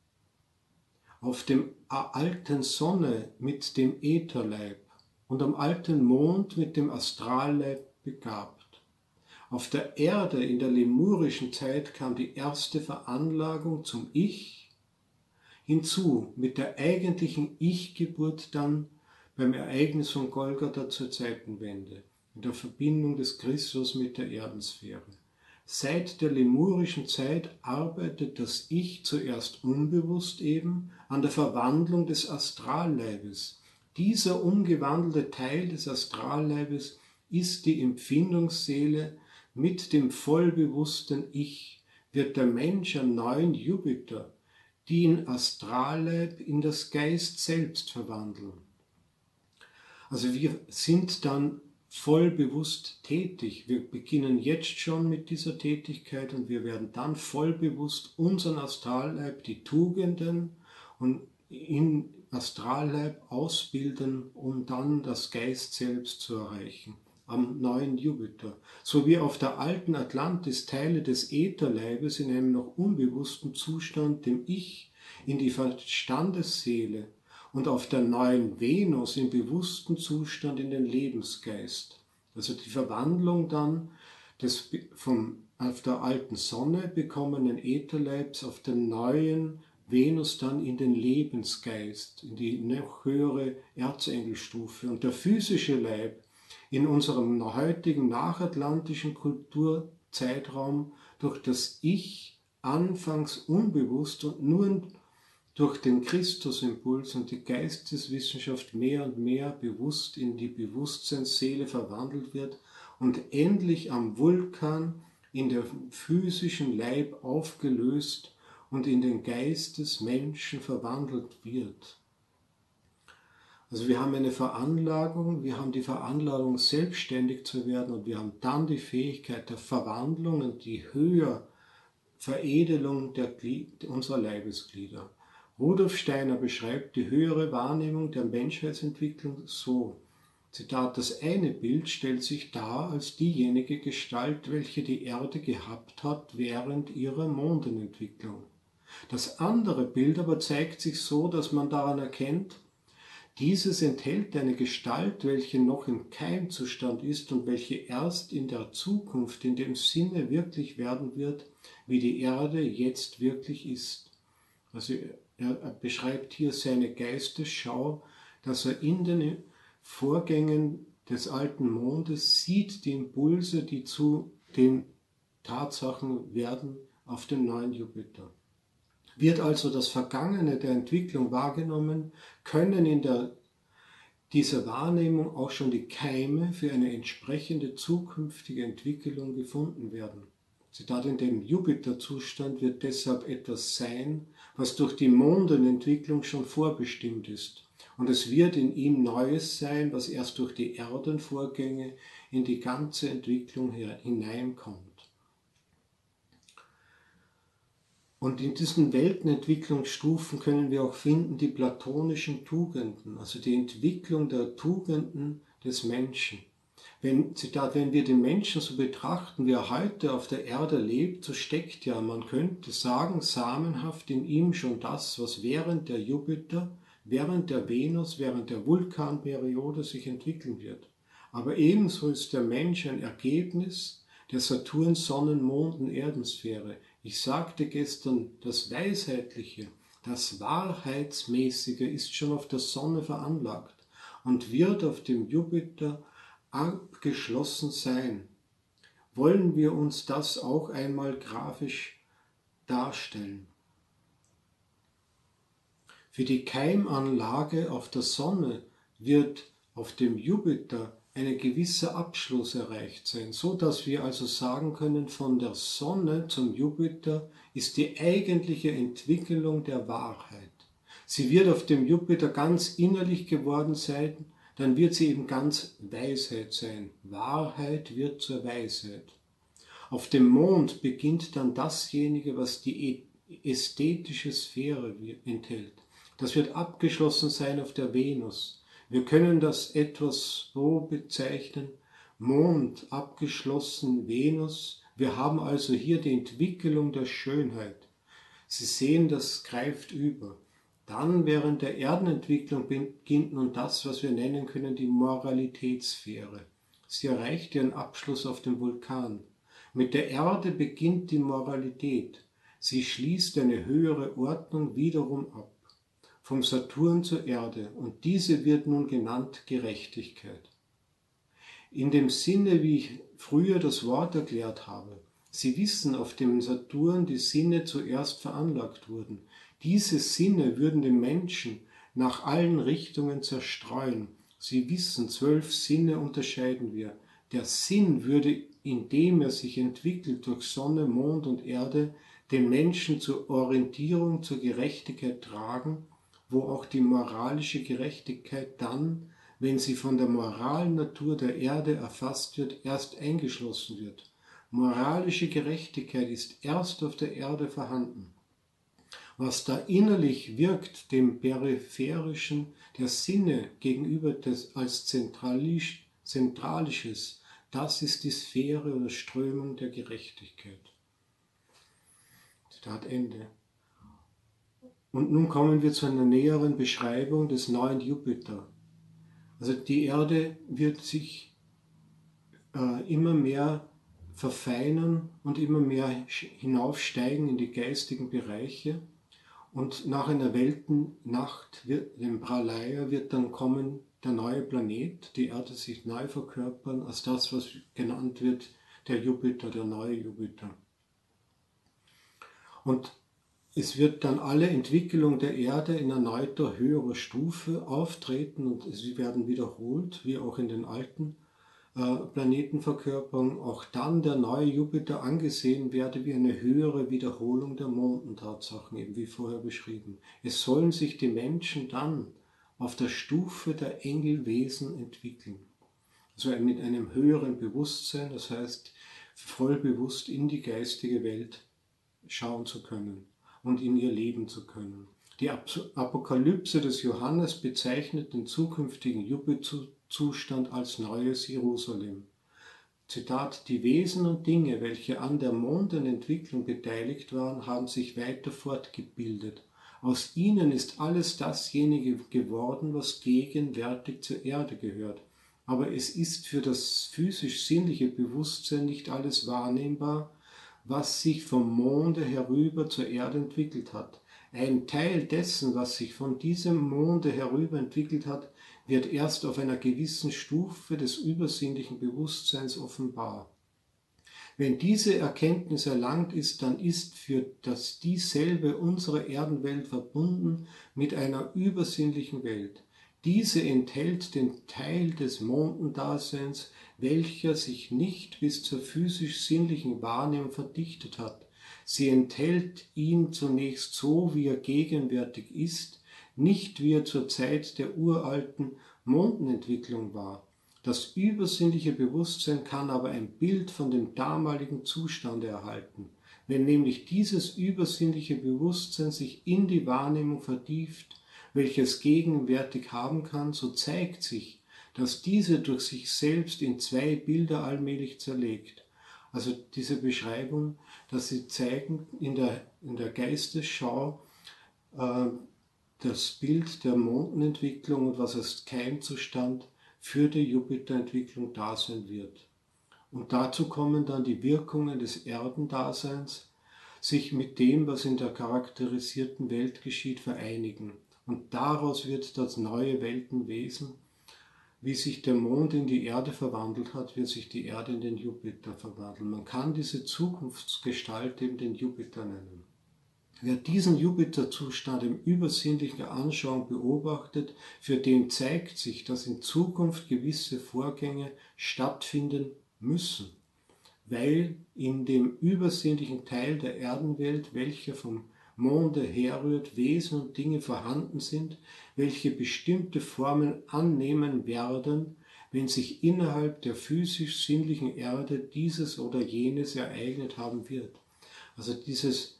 auf dem alten Sonne mit dem Ätherleib und am alten Mond mit dem Astralleib begabt. Auf der Erde in der lemurischen Zeit kam die erste Veranlagung zum Ich hinzu, mit der eigentlichen Ich-Geburt dann beim Ereignis von Golgatha zur Zeitenwende, in der Verbindung des Christus mit der Erdensphäre. Seit der lemurischen Zeit arbeitet das Ich zuerst unbewusst eben an der Verwandlung des Astralleibes. Dieser umgewandelte Teil des Astralleibes ist die Empfindungsseele. Mit dem vollbewussten Ich wird der Mensch am neuen Jupiter, die in Astralleib in das Geist selbst verwandeln. Also wir sind dann voll bewusst tätig. Wir beginnen jetzt schon mit dieser Tätigkeit und wir werden dann voll bewusst unseren Astralleib, die Tugenden und in Astralleib ausbilden, um dann das Geist selbst zu erreichen. Am neuen Jupiter, so wie auf der alten Atlantis Teile des Ätherleibes in einem noch unbewussten Zustand dem Ich in die Verstandesseele und auf der neuen Venus im bewussten Zustand in den Lebensgeist. Also die Verwandlung dann des vom auf der alten Sonne bekommenen Ätherleibs auf der neuen Venus dann in den Lebensgeist, in die noch höhere Erzengelstufe. Und der physische Leib in unserem heutigen nachatlantischen Kulturzeitraum durch das Ich anfangs unbewusst und nur durch den Christusimpuls und die Geisteswissenschaft mehr und mehr bewusst in die Bewusstseinsseele verwandelt wird und endlich am Vulkan in der physischen Leib aufgelöst und in den Geist des Menschen verwandelt wird. Also wir haben eine Veranlagung, wir haben die Veranlagung, selbstständig zu werden und wir haben dann die Fähigkeit der Verwandlung und die Höherveredelung der Glied, unserer Leibesglieder. Rudolf Steiner beschreibt die höhere Wahrnehmung der Menschheitsentwicklung so, Zitat, das eine Bild stellt sich dar als diejenige Gestalt, welche die Erde gehabt hat während ihrer Mondenentwicklung. Das andere Bild aber zeigt sich so, dass man daran erkennt, dieses enthält eine Gestalt, welche noch im Keimzustand ist und welche erst in der Zukunft in dem Sinne wirklich werden wird, wie die Erde jetzt wirklich ist. Also er beschreibt hier seine Geistesschau, dass er in den Vorgängen des alten Mondes sieht die Impulse, die zu den Tatsachen werden auf dem neuen Jupiter. Wird also das Vergangene der Entwicklung wahrgenommen, können in der, dieser Wahrnehmung auch schon die Keime für eine entsprechende zukünftige Entwicklung gefunden werden. Zitat, in dem Jupiterzustand wird deshalb etwas sein, was durch die Mondenentwicklung schon vorbestimmt ist. Und es wird in ihm Neues sein, was erst durch die Erdenvorgänge in die ganze Entwicklung hineinkommt. Und in diesen Weltenentwicklungsstufen können wir auch finden die platonischen Tugenden, also die Entwicklung der Tugenden des Menschen. Wenn, Zitat, wenn wir den Menschen so betrachten, wie er heute auf der Erde lebt, so steckt ja, man könnte sagen, samenhaft in ihm schon das, was während der Jupiter, während der Venus, während der Vulkanperiode sich entwickeln wird. Aber ebenso ist der Mensch ein Ergebnis der Saturn, Sonnen, Mond und Erdensphäre. Ich sagte gestern, das Weisheitliche, das Wahrheitsmäßige ist schon auf der Sonne veranlagt und wird auf dem Jupiter abgeschlossen sein. Wollen wir uns das auch einmal grafisch darstellen? Für die Keimanlage auf der Sonne wird auf dem Jupiter ein gewisser Abschluss erreicht sein, so dass wir also sagen können, von der Sonne zum Jupiter ist die eigentliche Entwicklung der Wahrheit. Sie wird auf dem Jupiter ganz innerlich geworden sein, dann wird sie eben ganz Weisheit sein. Wahrheit wird zur Weisheit. Auf dem Mond beginnt dann dasjenige, was die ästhetische Sphäre enthält. Das wird abgeschlossen sein auf der Venus. Wir können das etwas so bezeichnen, Mond abgeschlossen, Venus. Wir haben also hier die Entwicklung der Schönheit. Sie sehen, das greift über. Dann während der Erdenentwicklung beginnt nun das, was wir nennen können, die Moralitätssphäre. Sie erreicht ihren Abschluss auf dem Vulkan. Mit der Erde beginnt die Moralität. Sie schließt eine höhere Ordnung wiederum ab. Vom Saturn zur Erde, und diese wird nun genannt Gerechtigkeit. In dem Sinne, wie ich früher das Wort erklärt habe, Sie wissen, auf dem Saturn die Sinne zuerst veranlagt wurden. Diese Sinne würden den Menschen nach allen Richtungen zerstreuen. Sie wissen, zwölf Sinne unterscheiden wir. Der Sinn würde, indem er sich entwickelt durch Sonne, Mond und Erde, den Menschen zur Orientierung, zur Gerechtigkeit tragen, wo auch die moralische Gerechtigkeit dann, wenn sie von der moralen Natur der Erde erfasst wird, erst eingeschlossen wird. Moralische Gerechtigkeit ist erst auf der Erde vorhanden. Was da innerlich wirkt, dem Peripherischen der Sinne gegenüber des, als zentralisch, Zentralisches, das ist die Sphäre oder Strömung der Gerechtigkeit. Zitat Ende. Und nun kommen wir zu einer näheren Beschreibung des neuen Jupiter. Also die Erde wird sich äh, immer mehr verfeinern und immer mehr hinaufsteigen in die geistigen Bereiche. Und nach einer Weltennacht, dem Pralaya, wird dann kommen der neue Planet, die Erde sich neu verkörpern als das, was genannt wird, der Jupiter, der neue Jupiter. Und es wird dann alle Entwicklung der Erde in erneuter höherer Stufe auftreten und sie werden wiederholt, wie auch in den alten äh, Planetenverkörperungen. Auch dann der neue Jupiter angesehen werde wie eine höhere Wiederholung der Mondentatsachen, eben wie vorher beschrieben. Es sollen sich die Menschen dann auf der Stufe der Engelwesen entwickeln. Also mit einem höheren Bewusstsein, das heißt voll bewusst in die geistige Welt schauen zu können und in ihr leben zu können. Die Apokalypse des Johannes bezeichnet den zukünftigen Jupiterzustand als neues Jerusalem. Zitat: Die Wesen und Dinge, welche an der Mondenentwicklung beteiligt waren, haben sich weiter fortgebildet. Aus ihnen ist alles dasjenige geworden, was gegenwärtig zur Erde gehört. Aber es ist für das physisch-sinnliche Bewusstsein nicht alles wahrnehmbar, was sich vom Monde herüber zur Erde entwickelt hat. Ein Teil dessen, was sich von diesem Monde herüber entwickelt hat, wird erst auf einer gewissen Stufe des übersinnlichen Bewusstseins offenbar. Wenn diese Erkenntnis erlangt ist, dann ist für das dieselbe unsere Erdenwelt verbunden mit einer übersinnlichen Welt. Diese enthält den Teil des Mondendaseins, welcher sich nicht bis zur physisch-sinnlichen Wahrnehmung verdichtet hat. Sie enthält ihn zunächst so, wie er gegenwärtig ist, nicht wie er zur Zeit der uralten Mondenentwicklung war. Das übersinnliche Bewusstsein kann aber ein Bild von dem damaligen Zustand erhalten. Wenn nämlich dieses übersinnliche Bewusstsein sich in die Wahrnehmung vertieft, welches gegenwärtig haben kann, so zeigt sich, dass diese durch sich selbst in zwei Bilder allmählich zerlegt. Also diese Beschreibung, dass sie zeigen in der, in der Geistesschau äh, das Bild der Mondenentwicklung und was als Keimzustand für die Jupiterentwicklung da sein wird. Und dazu kommen dann die Wirkungen des Erdendaseins, sich mit dem, was in der charakterisierten Welt geschieht, vereinigen. Und daraus wird das neue Weltenwesen. Wie sich der Mond in die Erde verwandelt hat, wird sich die Erde in den Jupiter verwandeln. Man kann diese Zukunftsgestalt eben den Jupiter nennen. Wer diesen Jupiterzustand im übersinnlichen Anschauung beobachtet, für den zeigt sich, dass in Zukunft gewisse Vorgänge stattfinden müssen, weil in dem übersinnlichen Teil der Erdenwelt, welcher vom Monde herrührt, Wesen und Dinge vorhanden sind, welche bestimmte Formen annehmen werden, wenn sich innerhalb der physisch-sinnlichen Erde dieses oder jenes ereignet haben wird. Also dieses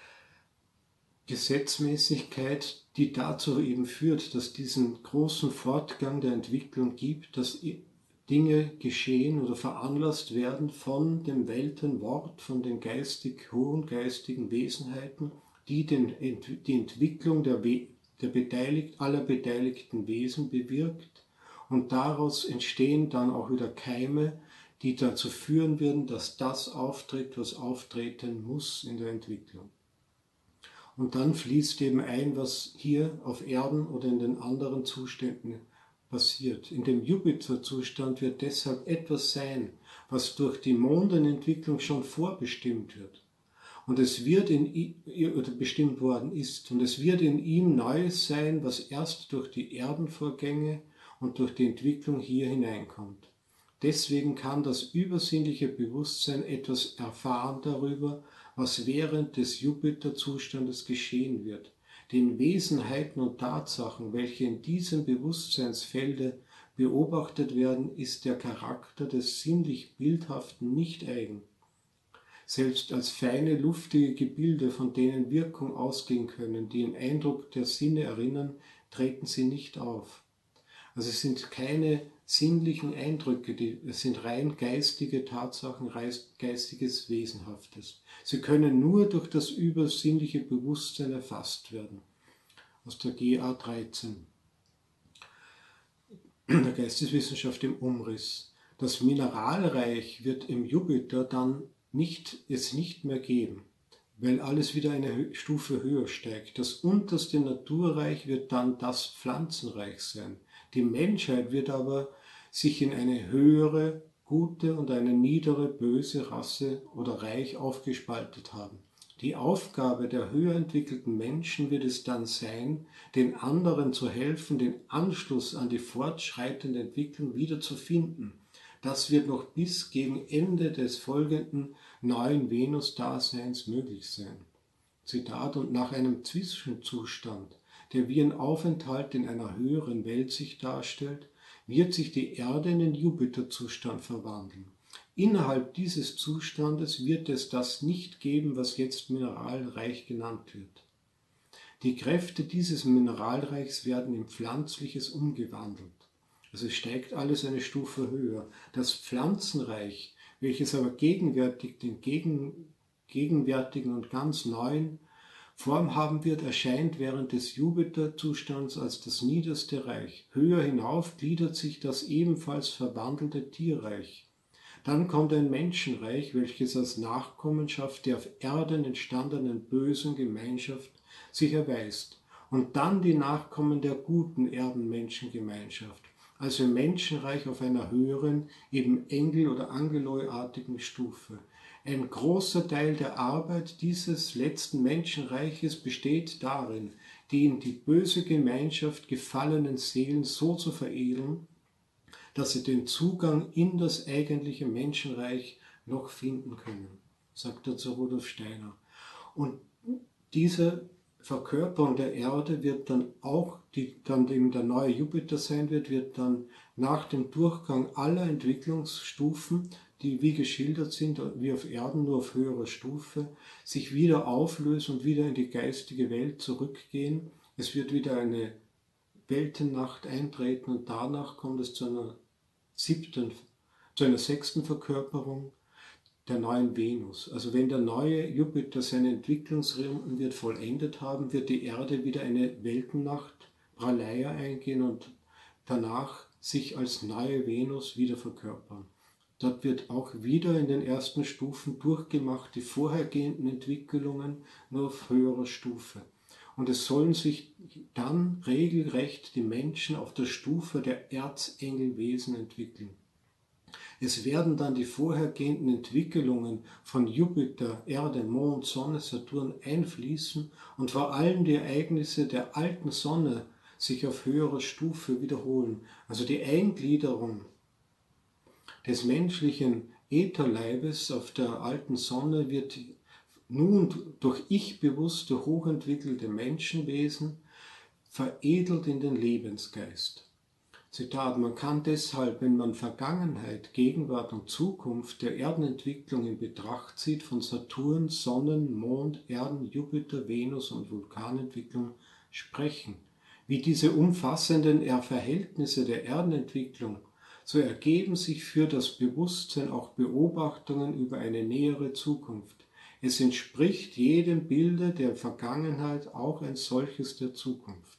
Gesetzmäßigkeit, die dazu eben führt, dass diesen großen Fortgang der Entwicklung gibt, dass Dinge geschehen oder veranlasst werden von dem Weltenwort, von den geistig hohen geistigen Wesenheiten, die den, die Entwicklung der, der beteiligt, aller beteiligten Wesen bewirkt, und daraus entstehen dann auch wieder Keime, die dazu führen werden, dass das auftritt, was auftreten muss in der Entwicklung. Und dann fließt eben ein, was hier auf Erden oder in den anderen Zuständen passiert. In dem Jupiterzustand wird deshalb etwas sein, was durch die Mondenentwicklung schon vorbestimmt wird. Und es wird in ihm, oder bestimmt worden ist, und es wird in ihm Neues sein, was erst durch die Erdenvorgänge und durch die Entwicklung hier hineinkommt. Deswegen kann das übersinnliche Bewusstsein etwas erfahren darüber, was während des Jupiterzustandes geschehen wird. Den Wesenheiten und Tatsachen, welche in diesem Bewusstseinsfelde beobachtet werden, ist der Charakter des sinnlich-bildhaften nicht eigen. Selbst als feine, luftige Gebilde, von denen Wirkung ausgehen können, die den Eindruck der Sinne erinnern, treten sie nicht auf. Also es sind keine sinnlichen Eindrücke, die, es sind rein geistige Tatsachen, geistiges Wesenhaftes. Sie können nur durch das übersinnliche Bewusstsein erfasst werden. Aus der G A dreizehn, der Geisteswissenschaft im Umriss. Das Mineralreich wird im Jupiter dann nicht, es nicht mehr geben, weil alles wieder eine Stufe höher steigt. Das unterste Naturreich wird dann das Pflanzenreich sein. Die Menschheit wird aber sich in eine höhere, gute und eine niedere, böse Rasse oder Reich aufgespaltet haben. Die Aufgabe der höher entwickelten Menschen wird es dann sein, den anderen zu helfen, den Anschluss an die fortschreitende Entwicklung wieder zu finden. Das wird noch bis gegen Ende des folgenden neuen Venus-Daseins möglich sein. Zitat: Und nach einem Zwischenzustand, der wie ein Aufenthalt in einer höheren Welt sich darstellt, wird sich die Erde in den Jupiterzustand verwandeln. Innerhalb dieses Zustandes wird es das nicht geben, was jetzt Mineralreich genannt wird. Die Kräfte dieses Mineralreichs werden in Pflanzliches umgewandelt. Also es steigt alles eine Stufe höher. Das Pflanzenreich, welches aber gegenwärtig den gegen, gegenwärtigen und ganz neuen Form haben wird, erscheint während des Jupiterzustands als das niederste Reich. Höher hinauf gliedert sich das ebenfalls verwandelte Tierreich. Dann kommt ein Menschenreich, welches als Nachkommenschaft der auf Erden entstandenen bösen Gemeinschaft sich erweist. Und dann die Nachkommen der guten Erdenmenschengemeinschaft. Also ein Menschenreich auf einer höheren, eben Engel- oder Angeloi-artigen Stufe. Ein großer Teil der Arbeit dieses letzten Menschenreiches besteht darin, die in die böse Gemeinschaft gefallenen Seelen so zu veredeln, dass sie den Zugang in das eigentliche Menschenreich noch finden können, sagt er zu Rudolf Steiner. Und diese Verkörperung der Erde wird dann auch, die dann eben der neue Jupiter sein wird, wird dann nach dem Durchgang aller Entwicklungsstufen, die wie geschildert sind, wie auf Erden, nur auf höherer Stufe, sich wieder auflösen und wieder in die geistige Welt zurückgehen. Es wird wieder eine Weltennacht eintreten und danach kommt es zu einer siebten, zu einer sechsten Verkörperung der neuen Venus. Also wenn der neue Jupiter seine Entwicklungsrunden wird vollendet haben, wird die Erde wieder eine Weltennacht, Pralaya, eingehen und danach sich als neue Venus wieder verkörpern. Dort wird auch wieder in den ersten Stufen durchgemacht, die vorhergehenden Entwicklungen nur auf höherer Stufe. Und es sollen sich dann regelrecht die Menschen auf der Stufe der Erzengelwesen entwickeln. Es werden dann die vorhergehenden Entwicklungen von Jupiter, Erde, Mond, Sonne, Saturn einfließen und vor allem die Ereignisse der alten Sonne sich auf höherer Stufe wiederholen. Also die Eingliederung des menschlichen Ätherleibes auf der alten Sonne wird nun durch ich-bewusste, hochentwickelte Menschenwesen veredelt in den Lebensgeist. Zitat, man kann deshalb, wenn man Vergangenheit, Gegenwart und Zukunft der Erdenentwicklung in Betracht zieht, von Saturn, Sonnen, Mond, Erden, Jupiter, Venus und Vulkanentwicklung sprechen. Wie diese umfassenden Verhältnisse der Erdenentwicklung, so ergeben sich für das Bewusstsein auch Beobachtungen über eine nähere Zukunft. Es entspricht jedem Bilde der Vergangenheit auch ein solches der Zukunft.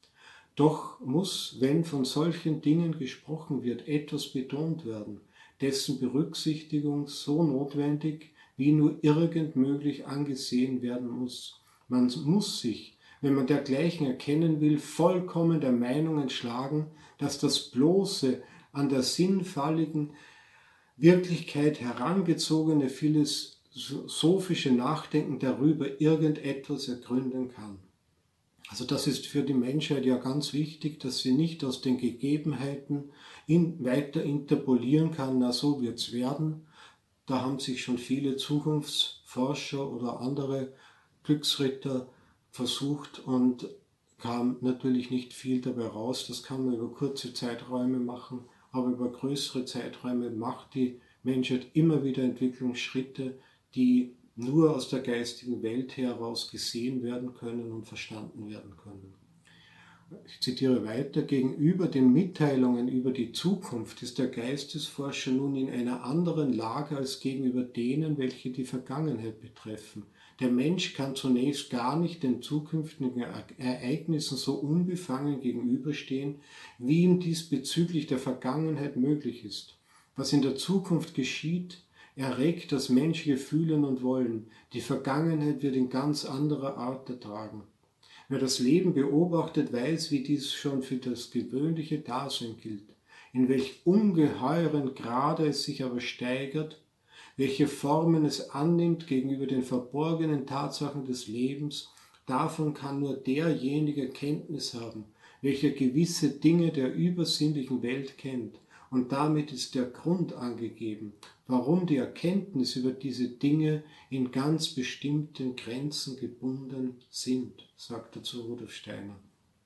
Doch muss, wenn von solchen Dingen gesprochen wird, etwas betont werden, dessen Berücksichtigung so notwendig wie nur irgend möglich angesehen werden muss. Man muss sich, wenn man dergleichen erkennen will, vollkommen der Meinung entschlagen, dass das bloße, an der sinnfälligen Wirklichkeit herangezogene philosophische Nachdenken darüber irgendetwas ergründen kann. Also das ist für die Menschheit ja ganz wichtig, dass sie nicht aus den Gegebenheiten in, weiter interpolieren kann, na so wird es werden. Da haben sich schon viele Zukunftsforscher oder andere Glücksritter versucht und kam natürlich nicht viel dabei raus. Das kann man über kurze Zeiträume machen, aber über größere Zeiträume macht die Menschheit immer wieder Entwicklungsschritte, die nur aus der geistigen Welt heraus gesehen werden können und verstanden werden können. Ich zitiere weiter, gegenüber den Mitteilungen über die Zukunft ist der Geistesforscher nun in einer anderen Lage als gegenüber denen, welche die Vergangenheit betreffen. Der Mensch kann zunächst gar nicht den zukünftigen Ereignissen so unbefangen gegenüberstehen, wie ihm dies bezüglich der Vergangenheit möglich ist. Was in der Zukunft geschieht, erregt das menschliche Fühlen und Wollen. Die Vergangenheit wird in ganz anderer Art ertragen. Wer das Leben beobachtet, weiß, wie dies schon für das gewöhnliche Dasein gilt, in welch ungeheuren Grade es sich aber steigert, welche Formen es annimmt gegenüber den verborgenen Tatsachen des Lebens, davon kann nur derjenige Kenntnis haben, welcher gewisse Dinge der übersinnlichen Welt kennt. Und damit ist der Grund angegeben, warum die Erkenntnis über diese Dinge in ganz bestimmten Grenzen gebunden sind, sagt er zu Rudolf Steiner.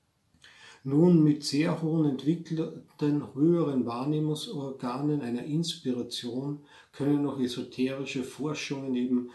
Nun mit sehr hohen entwickelten, höheren Wahrnehmungsorganen einer Inspiration können noch esoterische Forschungen eben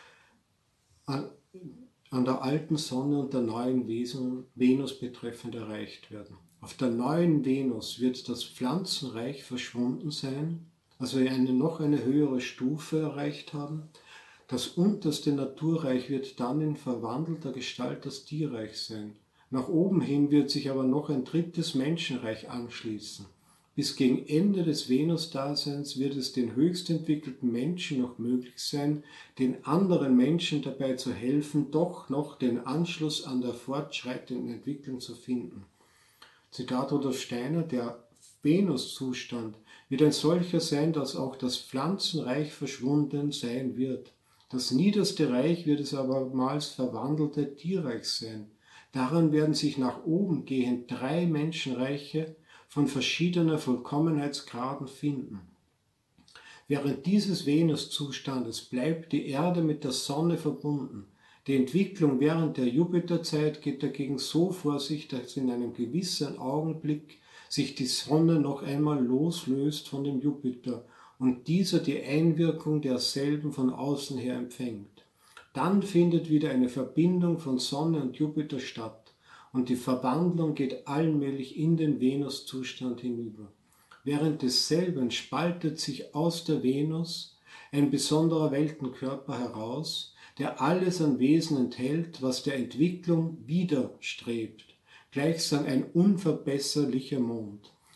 an, an der alten Sonne und der neuen Venus betreffend erreicht werden. Auf der neuen Venus wird das Pflanzenreich verschwunden sein, also eine noch eine höhere Stufe erreicht haben. Das unterste Naturreich wird dann in verwandelter Gestalt das Tierreich sein. Nach oben hin wird sich aber noch ein drittes Menschenreich anschließen. Bis gegen Ende des Venus-Daseins wird es den höchst entwickelten Menschen noch möglich sein, den anderen Menschen dabei zu helfen, doch noch den Anschluss an der fortschreitenden Entwicklung zu finden. Zitat Rudolf Steiner, der Venuszustand wird ein solcher sein, dass auch das Pflanzenreich verschwunden sein wird. Das niederste Reich wird es abermals verwandelte Tierreich sein. Daran werden sich nach oben gehend drei Menschenreiche von verschiedener Vollkommenheitsgraden finden. Während dieses Venuszustandes bleibt die Erde mit der Sonne verbunden. Die Entwicklung während der Jupiterzeit geht dagegen so vor sich, dass in einem gewissen Augenblick sich die Sonne noch einmal loslöst von dem Jupiter und dieser die Einwirkung derselben von außen her empfängt. Dann findet wieder eine Verbindung von Sonne und Jupiter statt und die Verwandlung geht allmählich in den Venuszustand hinüber. Während desselben spaltet sich aus der Venus ein besonderer Weltenkörper heraus, der alles an Wesen enthält, was der Entwicklung widerstrebt, gleichsam ein unverbesserlicher Mond.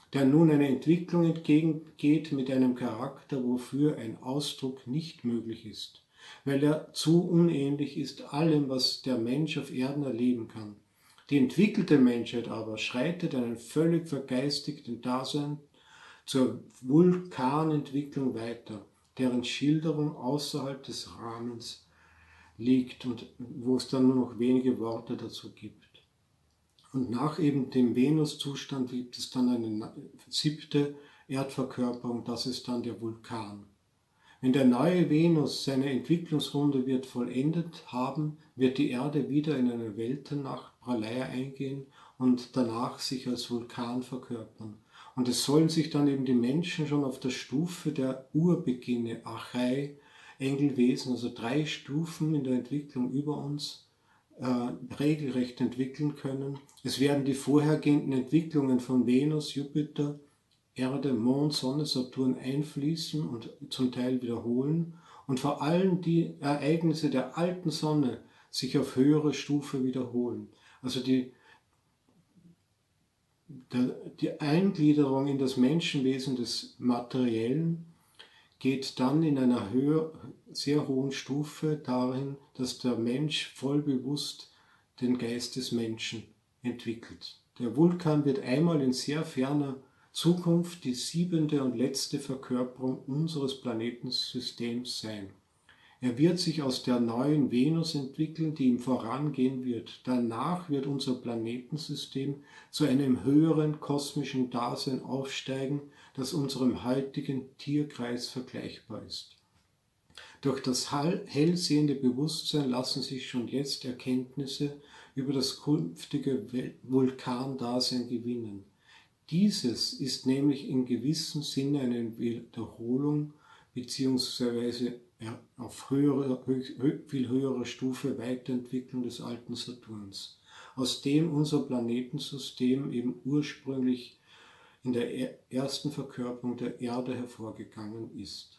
der nun einer Entwicklung entgegengeht mit einem Charakter, wofür ein Ausdruck nicht möglich ist, weil er zu unähnlich ist allem, was der Mensch auf Erden erleben kann. Die entwickelte Menschheit aber schreitet einen völlig vergeistigten Dasein zur Vulkanentwicklung weiter, deren Schilderung außerhalb des Rahmens liegt und wo es dann nur noch wenige Worte dazu gibt. Und nach eben dem Venuszustand gibt es dann eine siebte Erdverkörperung, das ist dann der Vulkan. Wenn der neue Venus seine Entwicklungsrunde wird vollendet haben, wird die Erde wieder in eine Weltennacht Pralaya eingehen und danach sich als Vulkan verkörpern. Und es sollen sich dann eben die Menschen schon auf der Stufe der Urbeginne, Archai, Engelwesen, also drei Stufen in der Entwicklung über uns, äh, regelrecht entwickeln können. Es werden die vorhergehenden Entwicklungen von Venus, Jupiter, Erde, Mond, Sonne, Saturn einfließen und zum Teil wiederholen und vor allem die Ereignisse der alten Sonne sich auf höherer Stufe wiederholen. Also die, die Eingliederung in das Menschenwesen des Materiellen geht dann in einer höher, sehr hohen Stufe darin, dass der Mensch voll bewusst den Geist des Menschen entwickelt. Der Vulkan wird einmal in sehr ferner Zukunft die siebente und letzte Verkörperung unseres Planetensystems sein. Er wird sich aus der neuen Venus entwickeln, die ihm vorangehen wird. Danach wird unser Planetensystem zu einem höheren kosmischen Dasein aufsteigen, das unserem heutigen Tierkreis vergleichbar ist. Durch das hellsehende Bewusstsein lassen sich schon jetzt Erkenntnisse über das künftige Vulkandasein gewinnen. Dieses ist nämlich in gewissem Sinne eine Wiederholung beziehungsweise auf höhere, viel höherer Stufe Weiterentwicklung des alten Saturns, aus dem unser Planetensystem eben ursprünglich in der ersten Verkörperung der Erde hervorgegangen ist.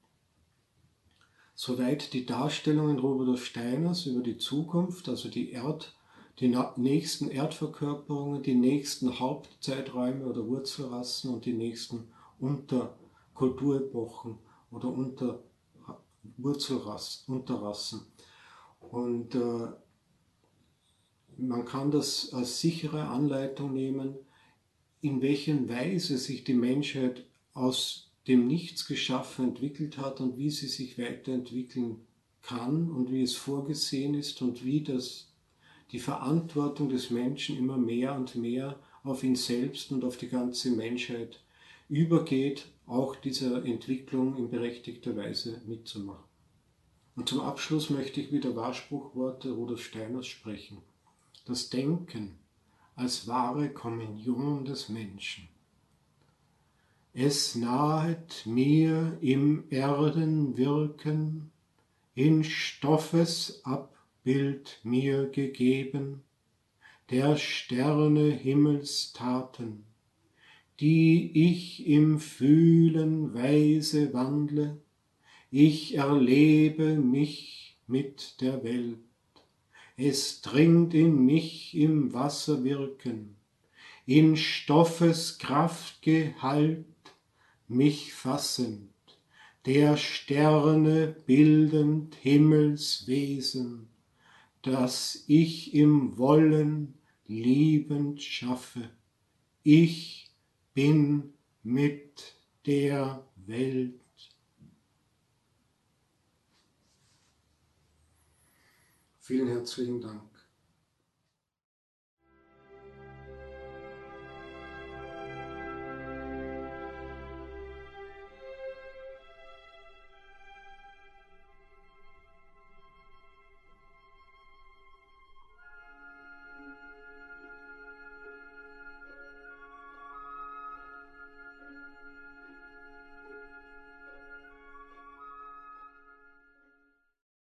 Soweit die Darstellungen Rudolf Steiners über die Zukunft, also die Erd, die nächsten Erdverkörperungen, die nächsten Hauptzeiträume oder Wurzelrassen und die nächsten Unterkulturepochen oder unter Wurzelrassen, Unterrassen. Und äh, man kann das als sichere Anleitung nehmen, in welcher Weise sich die Menschheit aus dem Nichts geschaffen entwickelt hat und wie sie sich weiterentwickeln kann und wie es vorgesehen ist und wie das, die Verantwortung des Menschen immer mehr und mehr auf ihn selbst und auf die ganze Menschheit übergeht, auch dieser Entwicklung in berechtigter Weise mitzumachen. Und zum Abschluss möchte ich wieder Wahrspruchworte Rudolf Steiners sprechen. Das Denken als wahre Kommunion des Menschen. Es nahet mir im Erdenwirken, in Stoffes Abbild mir gegeben, der Sterne Himmelstaten, die ich im Fühlen weise wandle, ich erlebe mich mit der Welt. Es dringt in mich im Wasser wirken, in Stoffes Kraftgehalt mich fassend, der Sterne bildend Himmelswesen, das ich im Wollen liebend schaffe. Ich bin mit der Welt. Vielen herzlichen Dank.